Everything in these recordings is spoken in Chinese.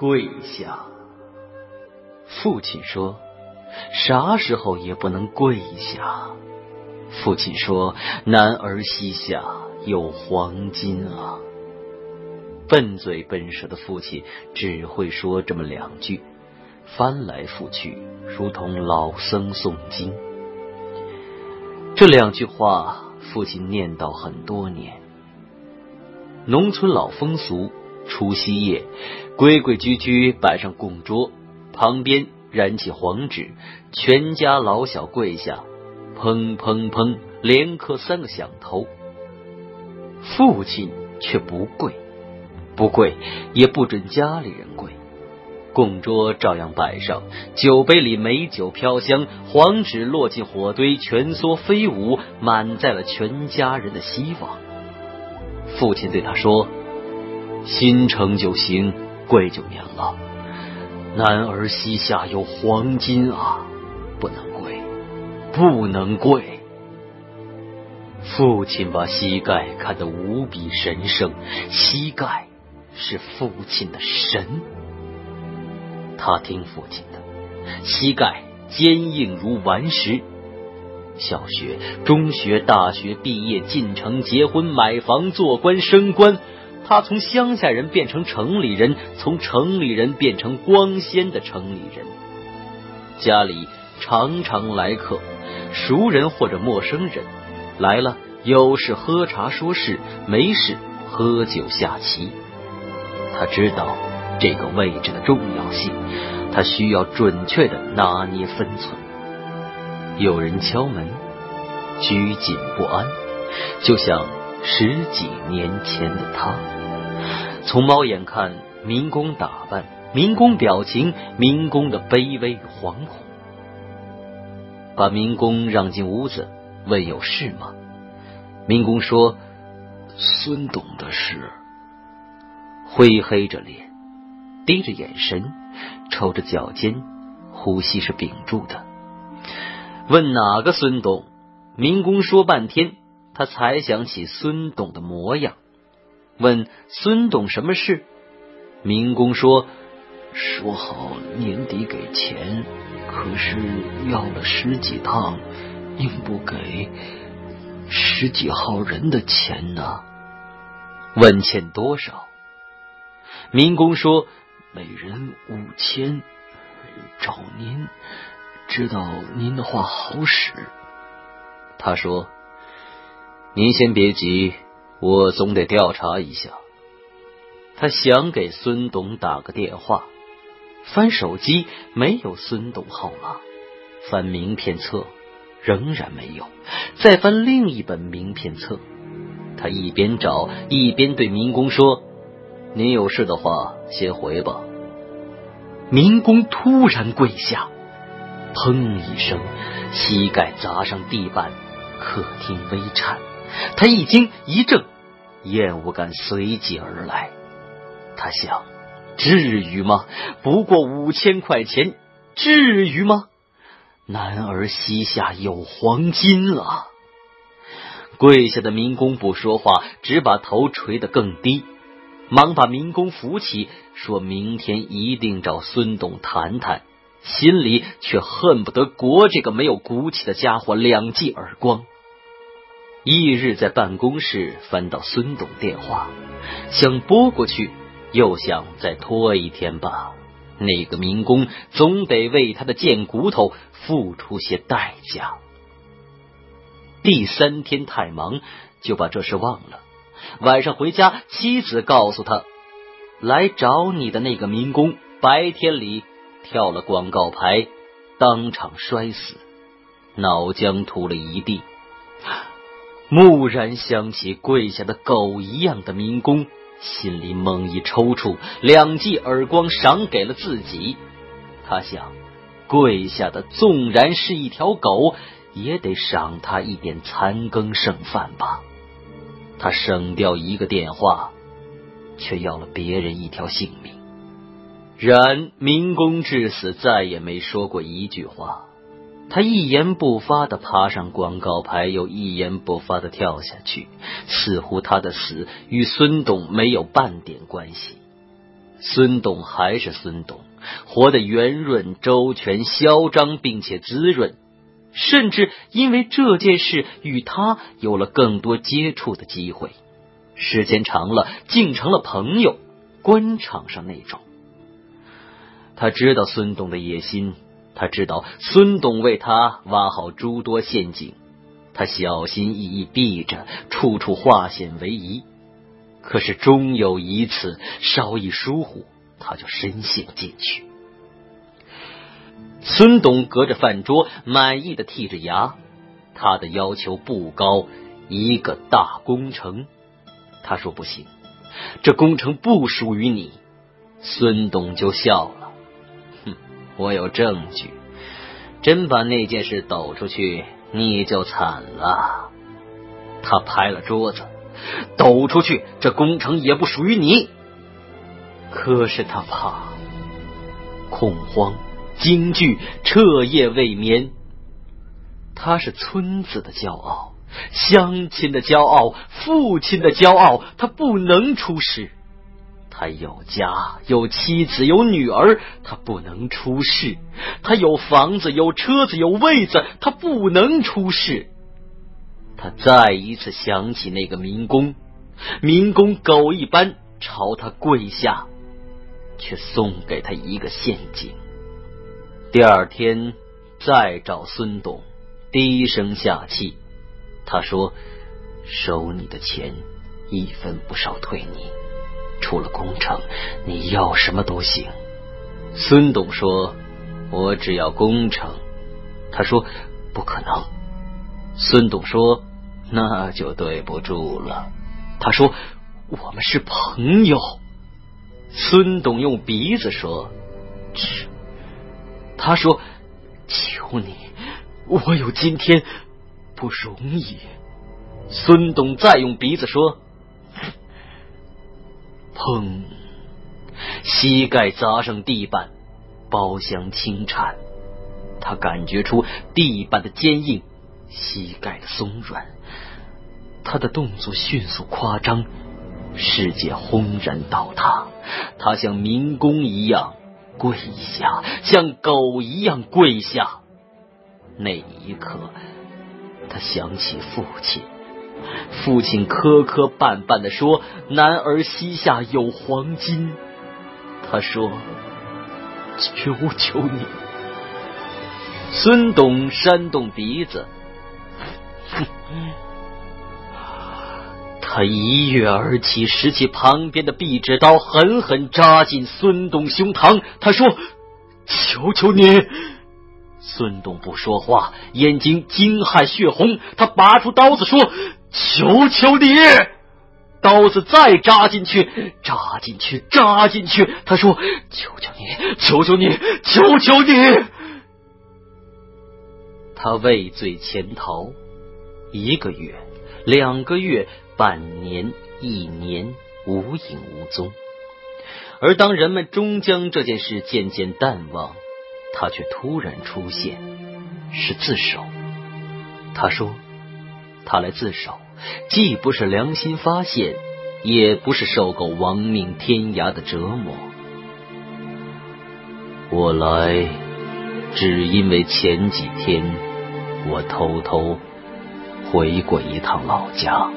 跪下。父亲说，啥时候也不能跪下。父亲说，男儿膝下有黄金啊。笨嘴笨舌的父亲只会说这么两句，翻来覆去如同老僧诵经。这两句话父亲念叨很多年。农村老风俗，除夕夜规规矩矩摆上供桌，旁边燃起黄纸，全家老小跪下，砰砰砰连磕3个响头。父亲却不跪，不跪也不准家里人跪。供桌照样摆上，酒杯里美酒飘香，黄纸落进火堆，蜷缩飞舞，满载了全家人的希望。父亲对他说，心诚就行，跪就免了。男儿膝下有黄金啊，不能跪，不能跪。父亲把膝盖看得无比神圣，膝盖是父亲的神。他听父亲的，膝盖坚硬如顽石。小学、中学、大学毕业，进城结婚、买房、做官、升官，他从乡下人变成城里人，从城里人变成光鲜的城里人。家里常常来客，熟人或者陌生人，来了有事喝茶说事，没事喝酒下棋。他知道这个位置的重要性，他需要准确的拿捏分寸。有人敲门，拘谨不安，就像10几年前的他。从猫眼看，民工打扮，民工表情，民工的卑微与惶恐。把民工让进屋子，问有事吗？民工说，孙董的事。灰黑着脸，低着眼神，抽着脚尖，呼吸是屏住的。问哪个孙董？民工说半天，他才想起孙董的模样。问孙董什么事？民工说好年底给钱，可是要了10几趟，硬不给10几号人的钱呢。问欠多少？民工说每人5000，找您，知道您的话好使。他说，您先别急，我总得调查一下。他想给孙董打个电话，翻手机没有孙董号码，翻名片册仍然没有，再翻另一本名片册。他一边找一边对民工说，您有事的话先回吧。民工突然跪下，砰一声，膝盖砸上地板，客厅微颤。他一惊一怔，厌恶感随即而来。他想，至于吗？不过5000块钱，至于吗？男儿膝下有黄金啊！跪下的民工不说话，只把头垂得更低，忙把民工扶起，说明天一定找孙董谈谈，心里却恨不得掴这个没有骨气的家伙2记耳光。翌日在办公室翻到孙董电话，想拨过去，又想再拖一天吧，那个民工总得为他的贱骨头付出些代价。第3天太忙，就把这事忘了。晚上回家，妻子告诉他，来找你的那个民工白天里跳了广告牌，当场摔死，脑浆吐了一地。蓦然想起跪下的狗一样的民工，心里猛一抽搐，2记耳光赏给了自己。他想，跪下的纵然是一条狗，也得赏他一点残羹剩饭吧。他省掉1个电话，却要了别人1条性命。然民工至死再也没说过一句话，他一言不发地爬上广告牌，又一言不发地跳下去，似乎他的死与孙董没有半点关系。 孙董还是孙董，活得圆润周全、嚣张并且滋润，甚至因为这件事与他有了更多接触的机会，时间长了竟成了朋友，官场上那种。他知道孙董的野心，他知道孙董为他挖好诸多陷阱，他小心翼翼避着，处处化险为夷。可是终有一次稍一疏忽，他就深陷进去。孙董隔着饭桌满意的剔着牙，他的要求不高，一个大工程。他说不行，这工程不属于你。孙董就笑了，我有证据，真把那件事抖出去，你就惨了。他拍了桌子，抖出去，这工程也不属于你。可是他怕，恐慌、惊惧，彻夜未眠。他是村子的骄傲，乡亲的骄傲，父亲的骄傲，他不能出事。他有家，有妻子，有女儿，他不能出事。他有房子，有车子，有位子，他不能出事。他再一次想起那个民工，民工狗一般朝他跪下，却送给他一个陷阱。第二天再找孙董，低声下气，他说收你的钱，一分不少退你，除了工程，你要什么都行。孙董说我只要工程。他说不可能。孙董说那就对不住了。他说我们是朋友。孙董用鼻子说他说求你，我有今天不容易。孙董再用鼻子说砰，膝盖砸上地板，包厢轻颤。他感觉出地板的坚硬，膝盖的松软。他的动作迅速夸张，世界轰然倒塌。他像民工一样跪下，像狗一样跪下。那一刻他想起父亲，父亲磕磕绊绊地说男儿膝下有黄金。他说求求你。孙董扇动鼻子，他一跃而起，拾起旁边的壁纸刀，狠狠扎进孙董胸膛。他说求求你。孙董不说话，眼睛惊骇血红。他拔出刀子说求求你。刀子再扎进去，扎进去，扎进去。他说求求你，求求你，求求你。他畏罪潜逃，1个月、2个月、半年、1年，无影无踪。而当人们终将这件事渐渐淡忘，他却突然出现，是自首。他说他来自首，既不是良心发现，也不是受够亡命天涯的折磨。我来只因为前几天我偷偷回过一趟老家，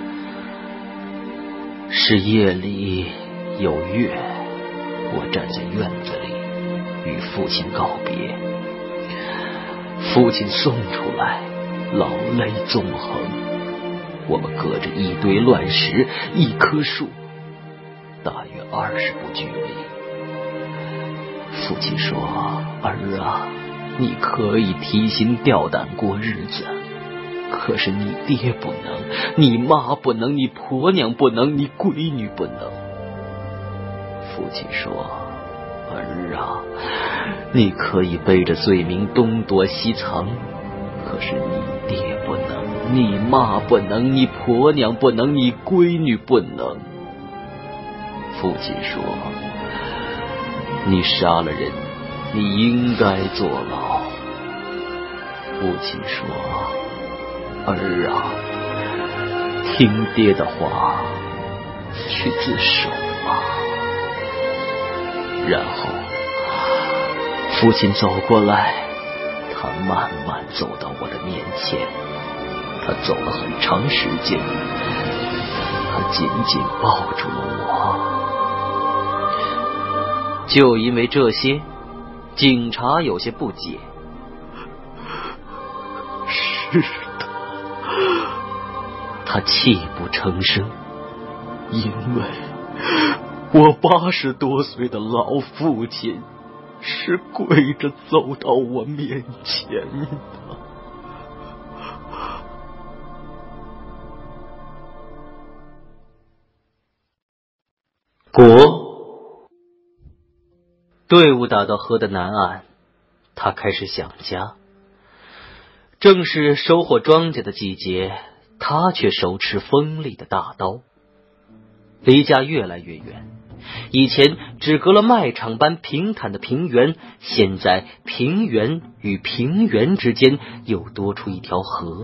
是夜里有月，我站在院子里与父亲告别。父亲送出来，老泪纵横。我们隔着一堆乱石，一棵树，大约20步距离。父亲说儿啊，你可以提心吊胆过日子，可是你爹不能，你妈不能，你婆娘不能，你闺女不能。父亲说儿啊，你可以背着罪名东躲西藏，可是你爹不能，你妈不能，你婆娘不能，你闺女不能。父亲说你杀了人，你应该坐牢。父亲说儿啊，听爹的话，去自首吧。 然后父亲走过来，他慢慢走到我的面前，他走了很长时间，他紧紧抱住了我。就因为这些，警察有些不解。 是的， 他泣不成声， 因为我80多岁的老父亲是跪着走到我面前的。 队伍打到河的南岸，他开始想家。正是收获庄稼的季节，他却手持锋利的大刀。离家越来越远，以前只隔了麦场般平坦的平原，现在平原与平原之间又多出一条河。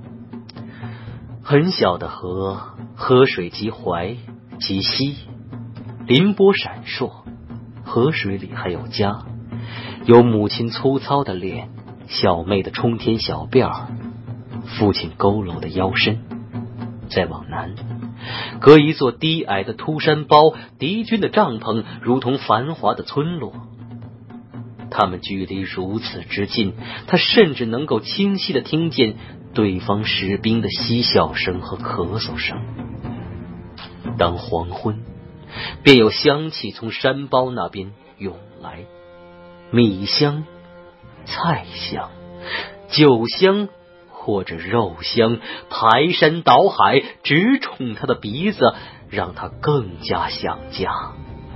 很小的河，河水极淮极稀，凌波闪烁，河水里还有家，有母亲粗糙的脸，小妹的冲天小辫儿，父亲佝偻的腰身。再往南，隔一座低矮的秃山包，敌军的帐篷如同繁华的村落。他们距离如此之近，他甚至能够清晰地听见对方士兵的嬉笑声和咳嗽声。当黄昏，便有香气从山包那边涌来，米香、菜香、酒香，或者肉香，排山倒海，直冲他的鼻子，让他更加想家。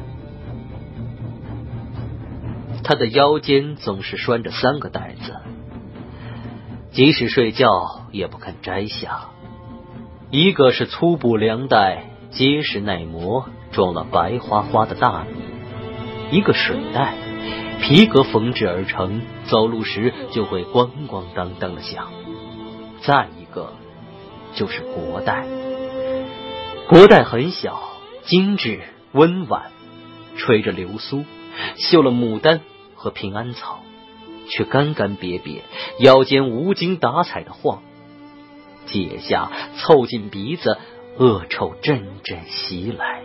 他的腰间总是拴着3个袋子，即使睡觉也不肯摘下。一个是粗布粮袋，结实耐磨，装了白花花的大米；一个水袋，皮革缝制而成，走路时就会咣咣当当的响。再一个就是国袋，国袋很小，精致温婉，吹着流苏，绣了牡丹和平安草，却干干瘪瘪，腰间无精打采的晃。解下凑近鼻子，恶臭阵阵袭来。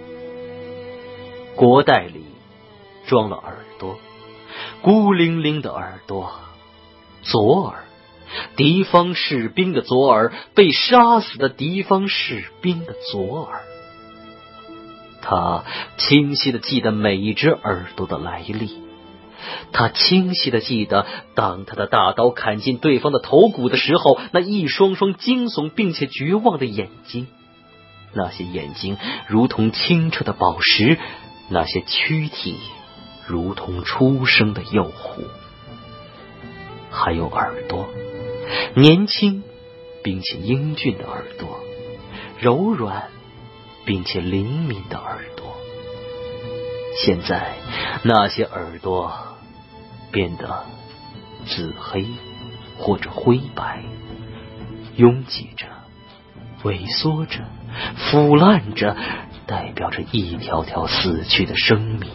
国袋里装了耳朵，孤零零的耳朵，左耳，敌方士兵的左耳，被杀死的敌方士兵的左耳。他清晰地记得每一只耳朵的来历，他清晰地记得，当他的大刀砍进对方的头骨的时候，那一双双惊悚并且绝望的眼睛，那些眼睛如同清澈的宝石，那些躯体如同初生的幼虎。还有耳朵，年轻并且英俊的耳朵，柔软并且灵敏的耳朵。现在那些耳朵变得紫黑或者灰白，拥挤着，萎缩着，腐烂着，代表着一条条死去的生命。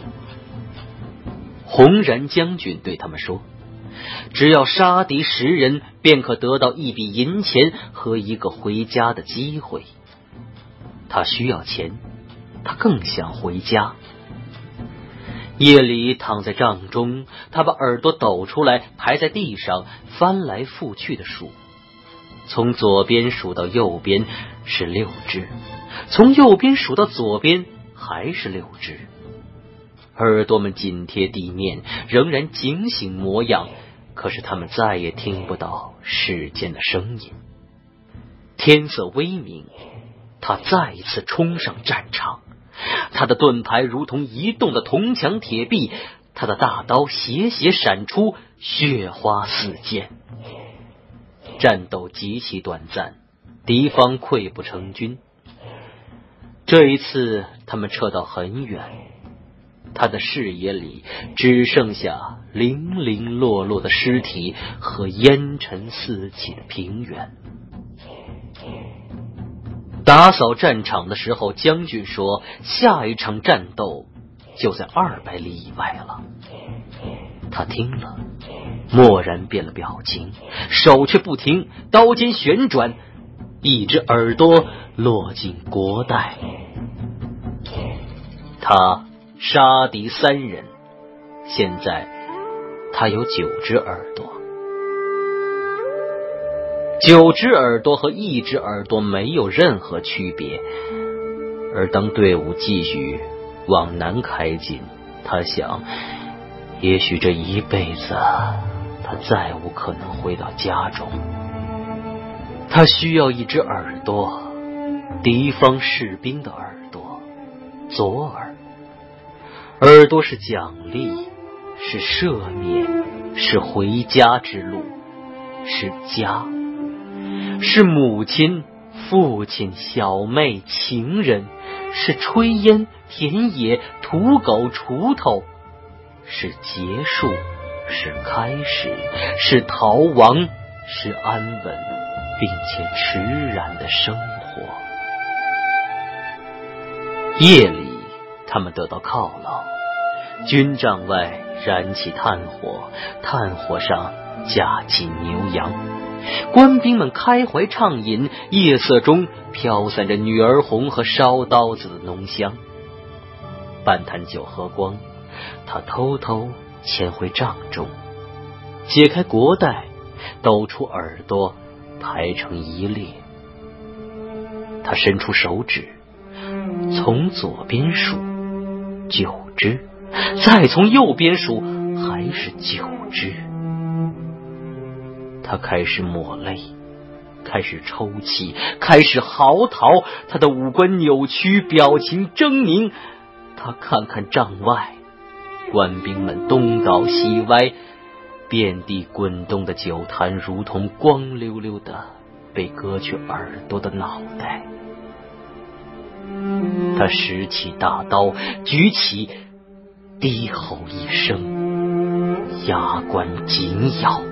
洪然将军对他们说，只要杀敌10人，便可得到一笔银钱和一个回家的机会。他需要钱，他更想回家。夜里躺在帐中，他把耳朵抖出来，排在地上，翻来覆去的数，从左边数到右边是6只，从右边数到左边还是6只。耳朵们紧贴地面，仍然警醒模样，可是他们再也听不到世间的声音。天色微明，他再一次冲上战场，他的盾牌如同移动的铜墙铁壁，他的大刀斜斜闪出，血花四溅。战斗极其短暂，敌方溃不成军。这一次他们撤到很远，他的视野里只剩下零零落落的尸体和烟尘四起的平原。打扫战场的时候，将军说，下一场战斗就在200里以外了。他听了，蓦然变了表情，手却不停，刀尖旋转，一只耳朵落进国袋。他杀敌3人，现在他有9只耳朵。9只耳朵和1只耳朵没有任何区别。而当队伍继续往南开进，他想，也许这一辈子他再无可能回到家中。他需要1只耳朵，敌方士兵的耳朵，左耳。耳朵是奖励，是赦免，是回家之路，是家，是母亲、父亲、小妹、情人，是炊烟、田野、土狗、锄头，是结束，是开始，是逃亡，是安稳并且迟然的生活。夜里，他们得到犒劳，军帐外燃起炭火，炭火上架起牛羊，官兵们开怀畅饮，夜色中飘散着女儿红和烧刀子的浓香。半坛酒喝光，他偷偷潜回帐中，解开国带，抖出耳朵，排成一列。他伸出手指，从左边数9只，再从右边数，还是9只。他开始抹泪，开始抽泣，开始嚎啕，他的五官扭曲，表情狰狞。他看看帐外，官兵们东倒西歪，遍地滚动的酒坛如同光溜溜的被割去耳朵的脑袋。他拾起大刀，举起，低吼一声，牙关紧咬。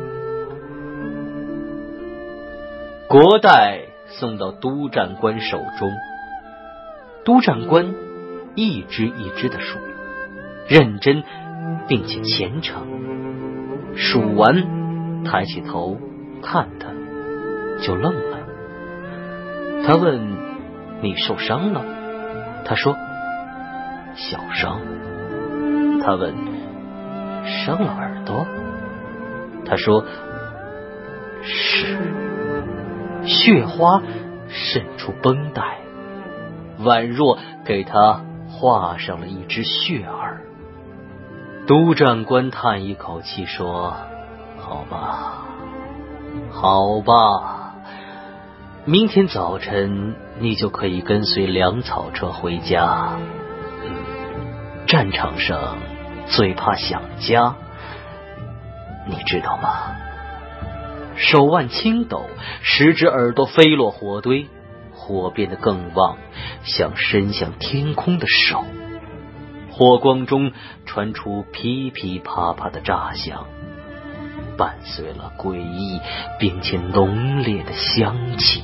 国带送到督战官手中，督战官一只一只的数，认真并且虔诚。数完，抬起头看他，就愣了。他问：“你受伤了？”他说：“小伤。”他问：“伤了耳朵？”他说：“是。”血花渗出绷带，宛若给他画上了一只血耳。督战官叹一口气说：“好吧，好吧，明天早晨你就可以跟随粮草车回家。战场上最怕想家，你知道吗？”手腕轻抖，10只耳朵飞落火堆，火变得更旺，像伸向天空的手。火光中传出噼噼啪啪的炸响，伴随了诡异并且浓烈的香气。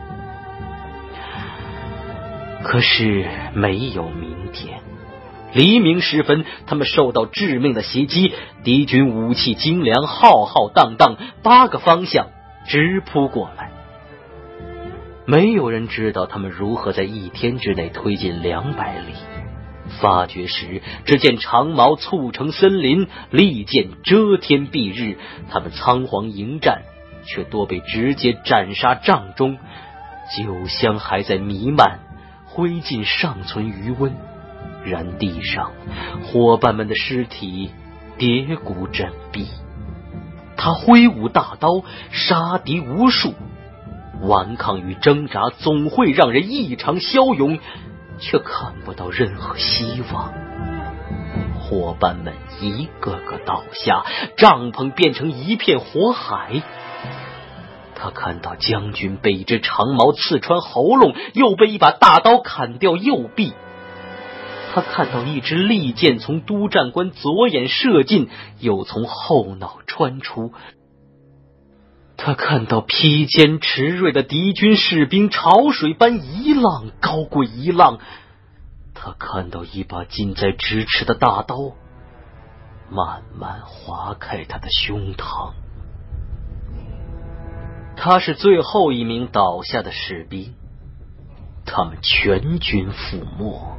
可是没有明天。黎明时分，他们受到致命的袭击，敌军武器精良，浩浩荡荡，8个方向直扑过来。没有人知道他们如何在1天之内推进200里。发觉时，只见长矛簇成森林，利剑遮天蔽日，他们仓皇迎战，却多被直接斩杀帐中。酒香还在弥漫，灰烬尚存余温，然地上伙伴们的尸体跌骨枕壁。他挥舞大刀，杀敌无数。顽抗与挣扎总会让人异常骁勇，却看不到任何希望。伙伴们一个个倒下，帐篷变成一片火海。他看到将军被一只长矛刺穿喉咙，又被一把大刀砍掉右臂。他看到一支利箭从督战官左眼射进，又从后脑穿出。他看到披坚持锐的敌军士兵潮水般一浪高过一浪。 他看到一把近在咫尺的大刀慢慢划开他的胸膛。他是最后一名倒下的士兵，他们全军覆没。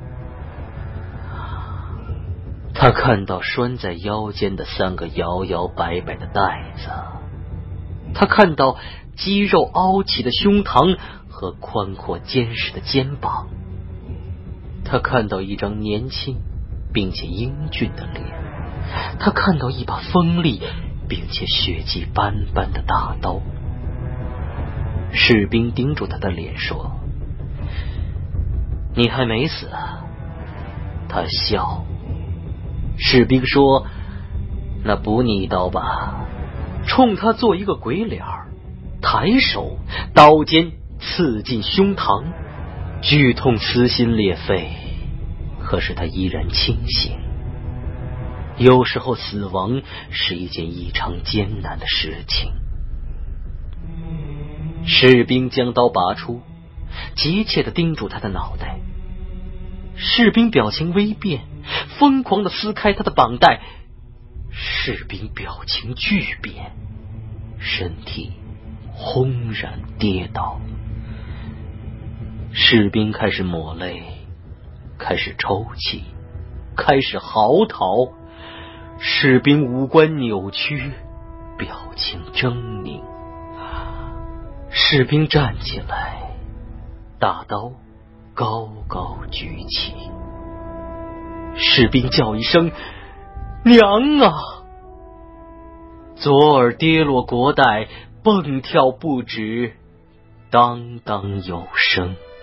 他看到拴在腰间的3个摇摇摆摆的带子，他看到肌肉凹起的胸膛和宽阔坚实的肩膀，他看到一张年轻并且英俊的脸，他看到一把锋利并且血迹斑斑的大刀。士兵盯住他的脸说：“你还没死啊？”他笑。士兵说：“那补你一刀吧。”冲他做一个鬼脸，抬手，刀尖刺进胸膛，剧痛撕心裂肺，可是他依然清醒。有时候死亡是一件异常艰难的事情。士兵将刀拔出，急切地盯住他的脑袋。士兵表情微变，疯狂地撕开他的绑带。士兵表情巨变，身体轰然跌倒。士兵开始抹泪，开始抽泣，开始嚎啕。士兵五官扭曲，表情狰狞。士兵站起来，大刀高高举起。士兵叫一声：“娘啊！”左耳跌落国带，蹦跳不止，当当有声。